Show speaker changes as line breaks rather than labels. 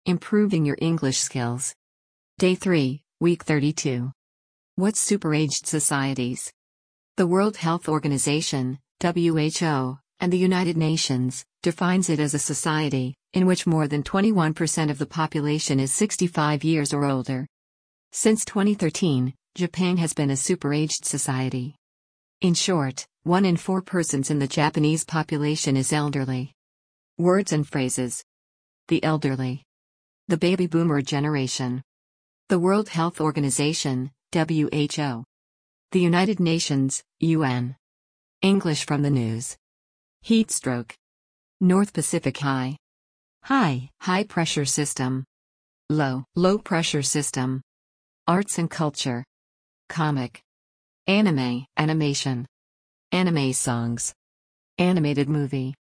Improving your English skills. Day 3, Week 32. What's superaged societies? The World Health Organization, WHO, and the United Nations, defines it as a society in which more than 21% of the population is 65 years or older. Since 2013, Japan has been a superaged society. In short, 1 in 4 persons in the Japanese population is elderly. Words and phrases. The elderly. The baby boomer generation. The World Health Organization, WHO. The United Nations, UN. English from the news. Heat stroke. North Pacific high. High pressure system. Low pressure system. Arts and culture. Comic. Animation. Anime songs. Animated movie.